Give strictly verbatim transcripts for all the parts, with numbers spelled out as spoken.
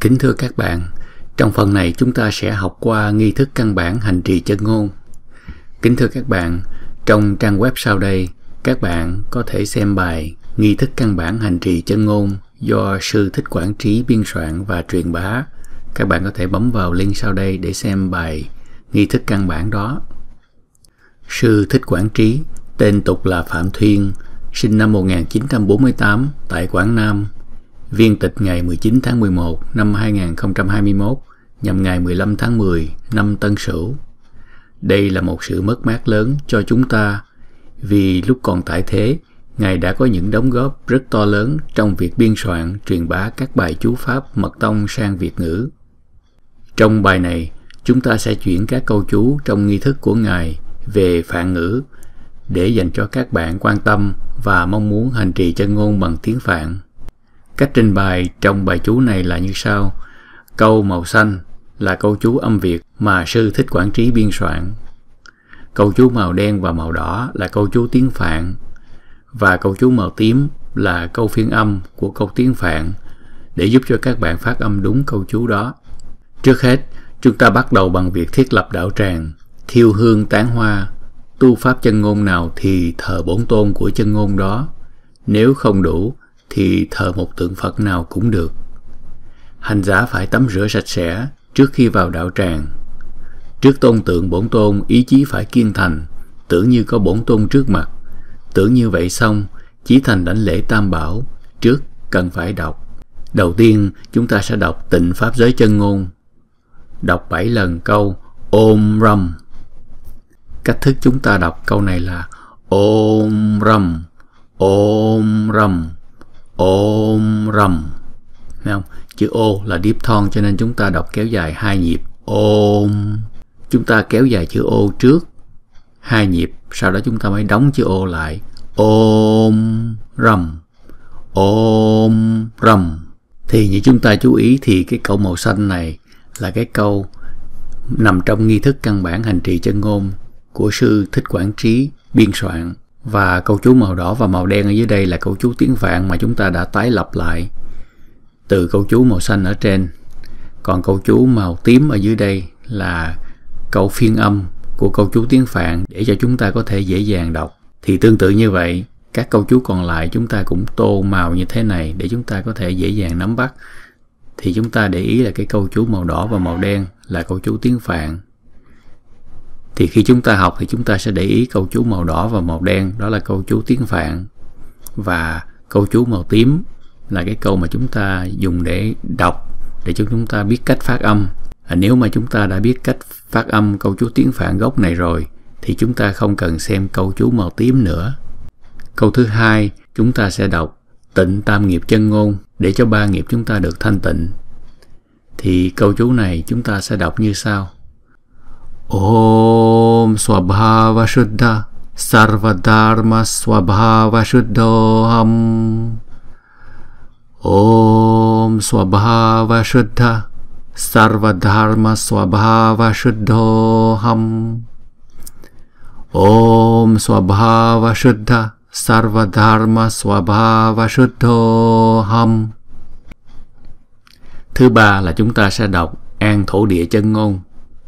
Kính thưa các bạn, trong phần này chúng ta sẽ học qua nghi thức căn bản hành trì chân ngôn. Kính thưa các bạn, trong trang web sau đây, các bạn có thể xem bài nghi thức căn bản hành trì chân ngôn do Sư Thích Quảng Trí biên soạn và truyền bá. Các bạn có thể bấm vào link sau đây để xem bài nghi thức căn bản đó. Sư Thích Quảng Trí, tên tục là Phạm Thuyên, sinh năm một nghìn chín trăm bốn mươi tám tại Quảng Nam, viên tịch ngày mười chín tháng mười một năm hai nghìn không trăm hai mươi mốt, nhằm ngày mười lăm tháng mười năm Tân Sửu. Đây là một sự mất mát lớn cho chúng ta, vì lúc còn tại thế, Ngài đã có những đóng góp rất to lớn trong việc biên soạn, truyền bá các bài chú pháp mật tông sang Việt ngữ. Trong bài này, chúng ta sẽ chuyển các câu chú trong nghi thức của Ngài về Phạn ngữ để dành cho các bạn quan tâm và mong muốn hành trì chân ngôn bằng tiếng Phạn. Cách trình bày trong bài chú này là như sau. Câu màu xanh là câu chú âm Việt mà Sư Thích Quảng Trí biên soạn. Câu chú màu đen và màu đỏ là câu chú tiếng Phạn. Và câu chú màu tím là câu phiên âm của câu tiếng Phạn để giúp cho các bạn phát âm đúng câu chú đó. Trước hết, chúng ta bắt đầu bằng việc thiết lập đạo tràng, thiêu hương tán hoa. Tu pháp chân ngôn nào thì thờ bổn tôn của chân ngôn đó. Nếu không đủ thì thờ một tượng Phật nào cũng được. Hành giả phải tắm rửa sạch sẽ trước khi vào đạo tràng. Trước tôn tượng bổn tôn, ý chí phải kiên thành, tưởng như có bổn tôn trước mặt. Tưởng như vậy xong, chí thành đảnh lễ tam bảo, trước cần phải đọc. Đầu tiên, chúng ta sẽ đọc tịnh pháp giới chân ngôn. Đọc bảy lần câu Om Ram. Cách thức chúng ta đọc câu này là Om Ram, Om Ram, Om Ram. Thấy không? Chữ O là diphthong cho nên chúng ta đọc kéo dài hai nhịp. Om. Chúng ta kéo dài chữ O trước hai nhịp, sau đó chúng ta mới đóng chữ O lại. Om Ram, Om Ram. Thì như chúng ta chú ý thì cái câu màu xanh này là cái câu nằm trong nghi thức căn bản hành trì chân ngôn của Sư Thích Quảng Trí biên soạn. Và câu chú màu đỏ và màu đen ở dưới đây là câu chú tiếng Phạn mà chúng ta đã tái lập lại từ câu chú màu xanh ở trên. Còn câu chú màu tím ở dưới đây là câu phiên âm của câu chú tiếng Phạn để cho chúng ta có thể dễ dàng đọc. Thì tương tự như vậy, các câu chú còn lại chúng ta cũng tô màu như thế này để chúng ta có thể dễ dàng nắm bắt. Thì chúng ta để ý là cái câu chú màu đỏ và màu đen là câu chú tiếng Phạn. Thì khi chúng ta học thì chúng ta sẽ để ý câu chú màu đỏ và màu đen, đó là câu chú tiếng Phạn. Và câu chú màu tím là cái câu mà chúng ta dùng để đọc, để cho chúng ta biết cách phát âm. À, nếu mà chúng ta đã biết cách phát âm câu chú tiếng Phạn gốc này rồi, thì chúng ta không cần xem câu chú màu tím nữa. Câu thứ hai, chúng ta sẽ đọc tịnh tam nghiệp chân ngôn để cho ba nghiệp chúng ta được thanh tịnh. Thì câu chú này chúng ta sẽ đọc như sau. Om Swabhava Shuddha Sarvadharma Swabhava Shuddhoham. Om Swabhava Shuddha Sarvadharma Swabhava Shuddhoham. Om Swabhava Shuddha Sarvadharma Swabhava Shuddhoham. Thứ ba là chúng ta sẽ đọc an thổ địa chân ngôn.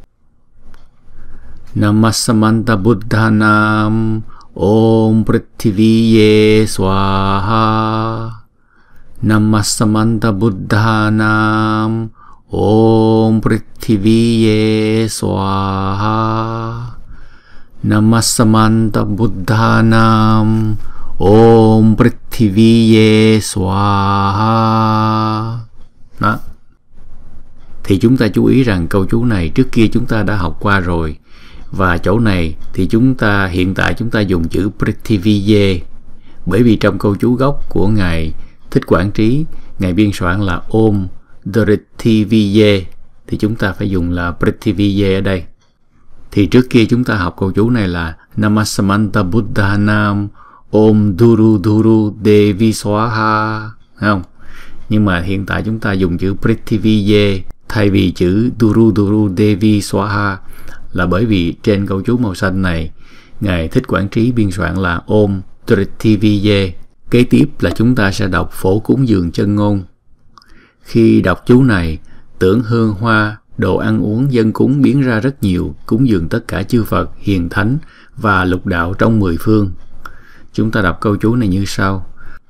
Namasamanta Buddhanam Om Prithviye Swaha. Namasamanta Buddhanam Om Prithviye Swaha. Namasamanta Buddhanam Om Prithviye Swaha. Đó. Thì chúng ta chú ý rằng câu chú này trước kia chúng ta đã học qua rồi. Và chỗ này thì chúng ta hiện tại chúng ta dùng chữ Prithviye, bởi vì trong câu chú gốc của Ngài Thích Quảng Trí, Ngài biên soạn là Om Prithviye, thì chúng ta phải dùng là Prithviye ở đây. Thì trước kia chúng ta học câu chú này là Namasamanta Buddhanam Om Duru Duru Devi Swaha, không? Nhưng mà hiện tại chúng ta dùng chữ Prithviye thay vì chữ Duru Duru Devi Swaha là bởi vì trên câu chú màu xanh này, Ngài Thích Quảng Trí biên soạn là Om Prithviye. Kế tiếp là chúng ta sẽ đọc phổ cúng dường chân ngôn. Khi đọc chú này, tưởng hương hoa, đồ ăn uống dân cúng biến ra rất nhiều, cúng dường tất cả chư Phật, hiền thánh và lục đạo trong mười phương. Chúng ta đọc câu chú này như sau.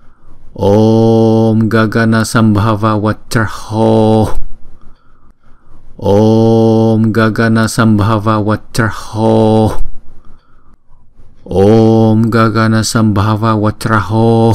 Om Gagana Sambhava Vatraho. Om Gagana Sambhava Vatraho. Om Gagana Sambhava Vatraho.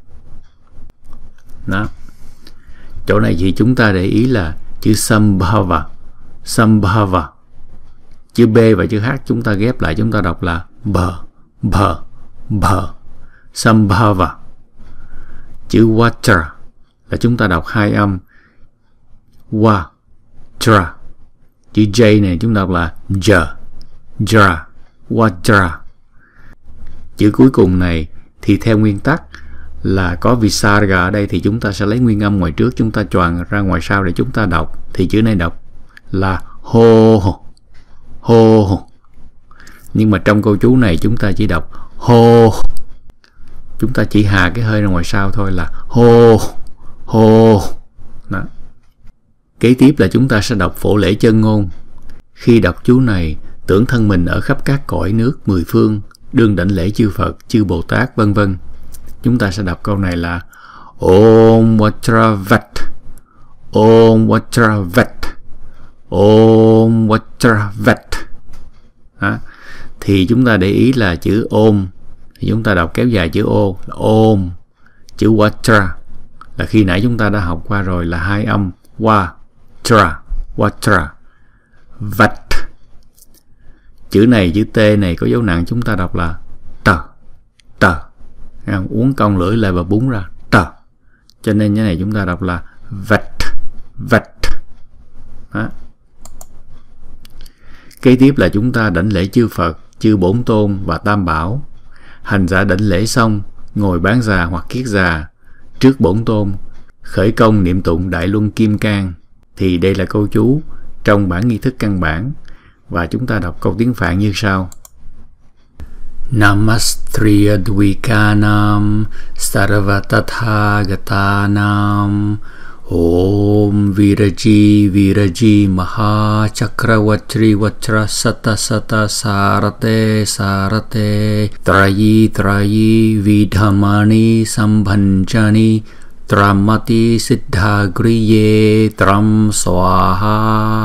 Đó. Chỗ này thì chúng ta để ý là chữ Sambhava, Sambhava. Chữ B và chữ H chúng ta ghép lại, chúng ta đọc là bờ, bờ, bờ. Sambhava. Chữ Vatra là chúng ta đọc hai âm wa, tra. Chữ J này chúng ta đọc là ja, ja, Vatra. Chữ cuối cùng này thì theo nguyên tắc là có Visarga ở đây thì chúng ta sẽ lấy nguyên âm ngoài trước, chúng ta choàng ra ngoài sau để chúng ta đọc. Thì chữ này đọc là hô, hô. Nhưng mà trong câu chú này chúng ta chỉ đọc hô. Chúng ta chỉ hà cái hơi ra ngoài sau thôi là hô, hô. Đó. Kế tiếp là chúng ta sẽ đọc phổ lễ chân ngôn. Khi đọc chú này, tưởng thân mình ở khắp các cõi nước mười phương, đương đảnh lễ chư Phật, chư Bồ Tát, vân vân. Chúng ta sẽ đọc câu này là Om Vatravat, Om Vatravat, Om Vatravat. Đó. Thì chúng ta để ý là chữ Om thì chúng ta đọc kéo dài chữ O là Om. Chữ Vatra là khi nãy chúng ta đã học qua rồi là hai âm Wa, Tra, Vatra, Vat. Chữ này, chữ T này có dấu nặng chúng ta đọc là Tờ, Tờ. Uống cong lưỡi lại và búng ra Tờ. Cho nên cái này chúng ta đọc là Vat, Vat. Đó. Kế tiếp là chúng ta đảnh lễ chư Phật, chư Bổn Tôn và Tam Bảo. Hành giả đảnh lễ xong, ngồi bán già hoặc kiết già trước Bổn Tôn, khởi công niệm tụng Đại Luân Kim Cang. Thì đây là câu chú trong bản nghi thức căn bản. Và chúng ta đọc câu tiếng Phạn như sau. Namastriya Dvikanam Sarvatathagatanam Om Viraji Viraji Maha Chakravachri Vachra Sata Sata Sarate Sarate Trayi Trayi Vidhamani Sambhanjani Tramati Siddhagriye Tram Swaha.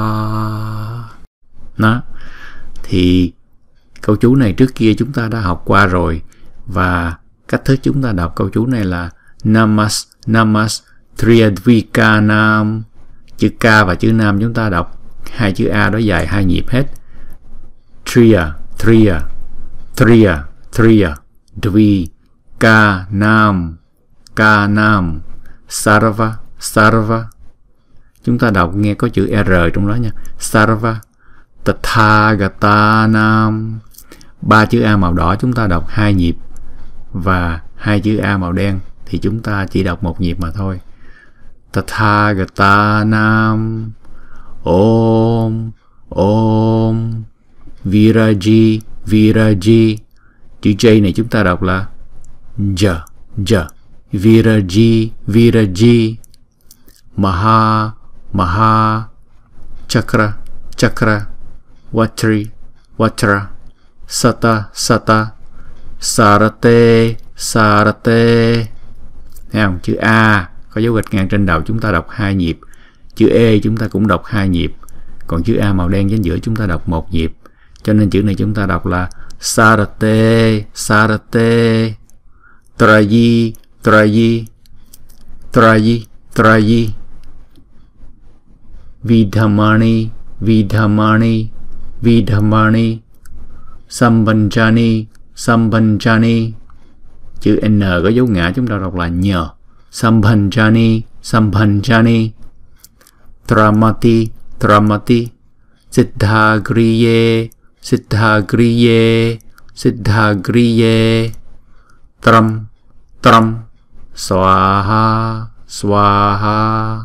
Đó. Thì câu chú này trước kia chúng ta đã học qua rồi. Và cách thức chúng ta đọc câu chú này là Namas, Namas Triyadvikanam. Chữ K và chữ Nam chúng ta đọc hai chữ A đó dài hai nhịp hết. Triya, Triya, Triya, Triya, Dvi, Ka, Nam, Ka, Nam, Sarva, Sarva. Chúng ta đọc nghe có chữ R trong đó nha. Sarva, Tathagatanam. Ba chữ A màu đỏ chúng ta đọc hai nhịp và hai chữ A màu đen thì chúng ta chỉ đọc một nhịp mà thôi. Tathagatanam. Om, Om. Viraji, Viraji. Chữ J này chúng ta đọc là Ja, Ja. Viraji, Viraji. Maha, Maha. Chakra, Chakra. Vatri, Vatra. Sata, Sata. Sarate, Sarate. Thấy không? Chữ A có dấu gạch ngang trên đầu chúng ta đọc hai nhịp. Chữ E chúng ta cũng đọc hai nhịp. Còn chữ A màu đen trên giữa chúng ta đọc một nhịp. Cho nên chữ này chúng ta đọc là Sarate, Sarate. Trayi, Trayi. Trayi, Trayi. Vidhamani, Vidhamani. Vidhamani. Sambhanjani, Sambhanjani. Chữ N có dấu ngã chúng ta đọc là nhờ. Sambhanjani, Sambhanjani. Tramati, Tramati. Siddhagriye, Siddhagriye, Siddhagriye. Tram, Tram. Swaha, Swaha.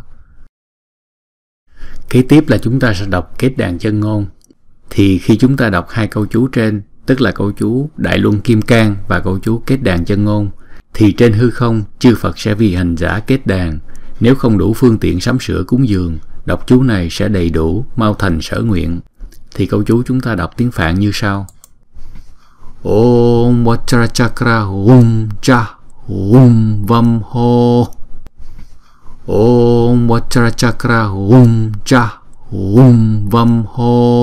Kế tiếp là chúng ta sẽ đọc kết đàn chân ngôn. Thì khi chúng ta đọc hai câu chú trên, tức là câu chú Đại Luân Kim Cang và câu chú kết đàn chân ngôn, thì trên hư không chư Phật sẽ vì hành giả kết đàn. Nếu không đủ phương tiện sắm sửa cúng dường đọc chú này sẽ đầy đủ, mau thành sở nguyện. Thì câu chú chúng ta đọc tiếng Phạn như sau. Om Vajra Chakra Hum Cha Hum Vam Ho. Om Vajra Chakra Hum Cha Hum Vam Ho.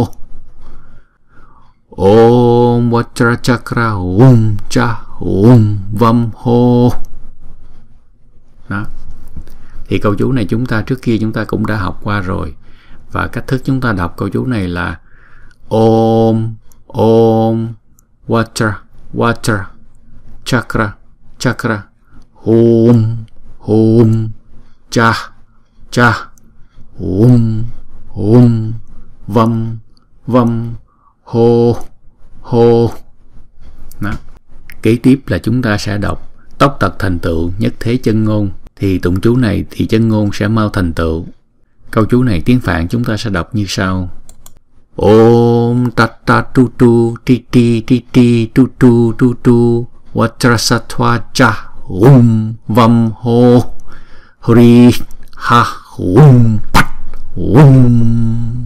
Om Vajra Chakra Hum Cha Hum Vam Ho. Đó. Thì câu chú này chúng ta trước kia chúng ta cũng đã học qua rồi. Và cách thức chúng ta đọc câu chú này là Om Om Vajra Vajra Chakra Chakra Hum Hum Cha Cha Hum Hum Vam Vam Ho Ho. Đó. Kế tiếp là chúng ta sẽ đọc tốc tật thành tựu nhất thế chân ngôn. Thì tụng chú này thì chân ngôn sẽ mau thành tựu. Câu chú này tiếng Phạn chúng ta sẽ đọc như sau. Om Tata Tu Tu Ti Ti Ti Ti Tu Tu Tu Tu Vajra Sattva Cha Hum Vam Ho Hri Ha Hum Pat Hum.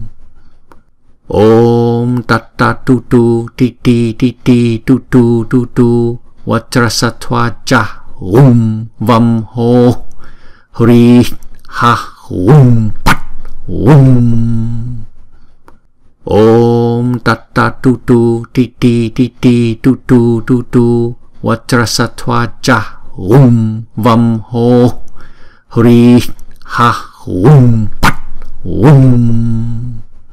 Om Tata Tu Tu Ti Ti Ti Ti Tu Tu Tu Tu Vajra Sattva Cha Hum Vam Ho Hri Ha Hum Pat Hum. Om Tata Tu Tu Ti Ti Ti Ti Tu Tu Tu Tu Vajra Sattva Cha Hum Vam Ho Hri Ha Hum Pat Hum.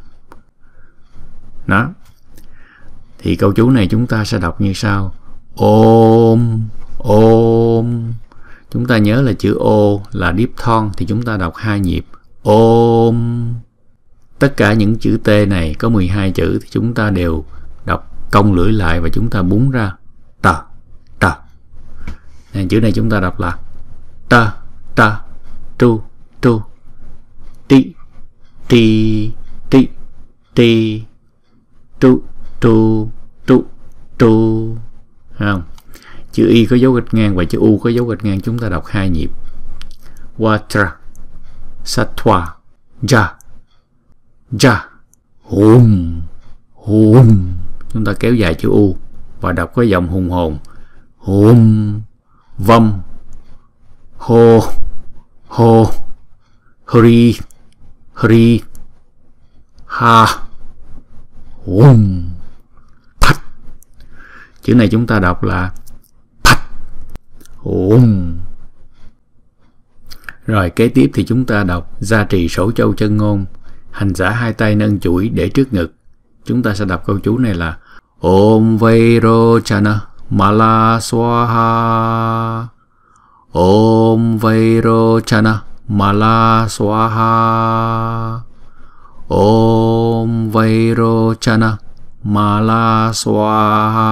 Đó. Thì câu chú này chúng ta sẽ đọc như sau. Om Om. Chúng ta nhớ là chữ O là diphthong thì chúng ta đọc hai nhịp. Om. Tất cả những chữ T này có mười hai chữ thì chúng ta đều đọc cong lưỡi lại và chúng ta búng ra. Ta ta. Nên chữ này chúng ta đọc là ta ta tu tu ti ti ti ti tu tu tu tu. Không? Chữ Y có dấu gạch ngang và chữ U có dấu gạch ngang chúng ta đọc hai nhịp. Vajra Sattva Ja Ja Hum Hum. Chúng ta kéo dài chữ U và đọc có giọng hùng hồn. Hum Vam Ho Ho Hri Hri Ha Hum Pat. Chữ này chúng ta đọc là Pat Hum. Rồi kế tiếp thì chúng ta đọc gia trì sổ châu chân ngôn. Hành giả hai tay nâng chuỗi để trước ngực. Chúng ta sẽ đọc câu chú này là Om Vairochana Mala Swaha. Om Vairochana Mala Swaha. Om Vairochana Mala Swaha.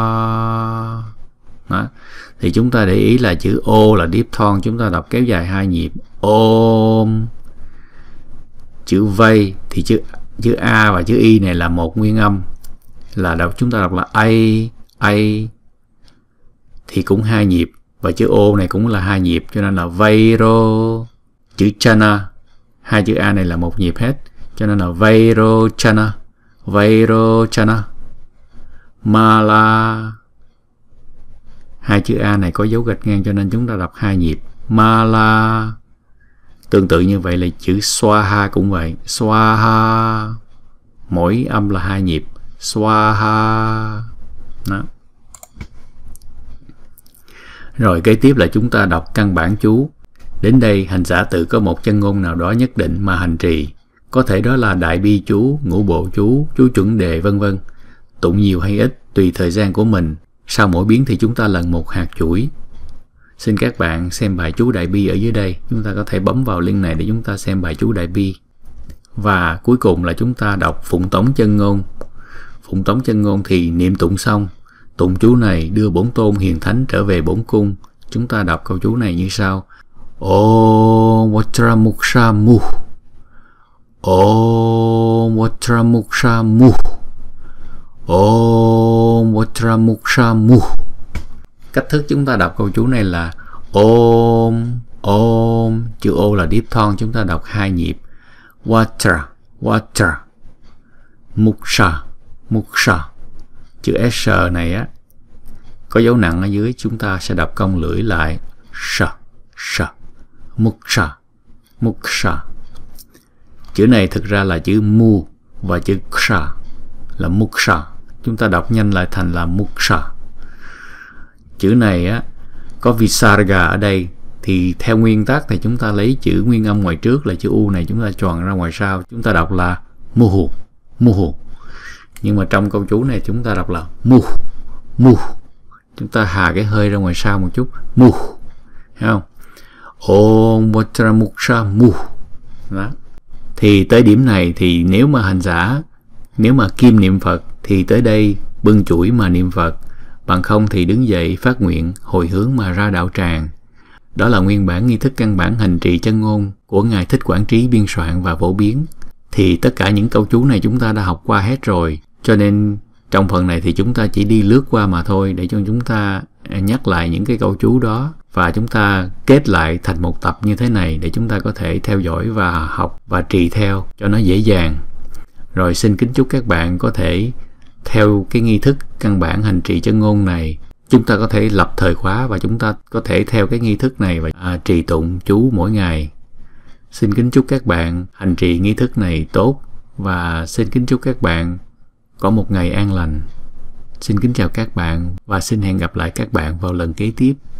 Đó. Thì chúng ta để ý là chữ O là diphthong, chúng ta đọc kéo dài hai nhịp. Om. Chữ Vây thì chữ chữ A và chữ Y này là một nguyên âm, là đọc chúng ta đọc là A A thì cũng hai nhịp, và chữ O này cũng là hai nhịp, cho nên là Vairo. Chữ Chana, hai chữ A này là một nhịp hết, cho nên là Vairo Chana Vairo Chana. Mala, hai chữ A này có dấu gạch ngang cho nên chúng ta đọc hai nhịp. Mala. Tương tự như vậy là chữ Swaha cũng vậy. Swaha. Mỗi âm là hai nhịp. Swaha. Đó. Rồi kế tiếp là chúng ta đọc căn bản chú. Đến đây hành giả tự có một chân ngôn nào đó nhất định mà hành trì. Có thể đó là đại bi chú, ngũ bộ chú, chú chuẩn đề vân vân. Tụng nhiều hay ít tùy thời gian của mình. Sau mỗi biến thì chúng ta lần một hạt chuỗi. Xin các bạn xem bài chú đại bi ở dưới đây. Chúng ta có thể bấm vào link này để chúng ta xem bài chú đại bi. Và cuối cùng là chúng ta đọc phụng tống chân ngôn. Phụng tống chân ngôn thì niệm tụng xong, tụng chú này đưa bổn tôn hiền thánh trở về bổn cung. Chúng ta đọc câu chú này như sau. Om Vajra Muksha Mu. Om Vajra Muksha Mu. Om Vajra Muksha Mu. Cách thức chúng ta đọc câu chú này là Om Om, chữ O là diphthong, chúng ta đọc hai nhịp. water, water. Moksha, moksha. Chữ S này á có dấu nặng ở dưới, chúng ta sẽ đọc cong lưỡi lại. Sha, sha. Moksha, moksha. Chữ này thực ra là chữ mu và chữ ksha là moksha. Chúng ta đọc nhanh lại thành là moksha. Chữ này á có visarga ở đây, thì theo nguyên tắc thì chúng ta lấy chữ nguyên âm ngoài trước là chữ u này, chúng ta tròn ra ngoài sau, chúng ta đọc là muhu, muhu. Nhưng mà trong câu chú này chúng ta đọc là mu, mu. Chúng ta hà cái hơi ra ngoài sau một chút, mu, thấy không? Om Vajra Moksha mu. Đó. Thì tới điểm này thì nếu mà hành giả, nếu mà kim niệm Phật thì tới đây bưng chuỗi mà niệm Phật, bằng không thì đứng dậy phát nguyện hồi hướng mà ra đạo tràng. Đó là nguyên bản nghi thức căn bản hành trì chân ngôn của Ngài Thích Quảng Trí biên soạn và phổ biến. Thì tất cả những câu chú này chúng ta đã học qua hết rồi, cho nên trong phần này thì chúng ta chỉ đi lướt qua mà thôi, để cho chúng ta nhắc lại những cái câu chú đó và chúng ta kết lại thành một tập như thế này để chúng ta có thể theo dõi và học và trì theo cho nó dễ dàng. Rồi xin kính chúc các bạn có thể theo cái nghi thức căn bản hành trì chân ngôn này, chúng ta có thể lập thời khóa và chúng ta có thể theo cái nghi thức này và à, trì tụng chú mỗi ngày. Xin kính chúc các bạn hành trì nghi thức này tốt và xin kính chúc các bạn có một ngày an lành. Xin kính chào các bạn và xin hẹn gặp lại các bạn vào lần kế tiếp.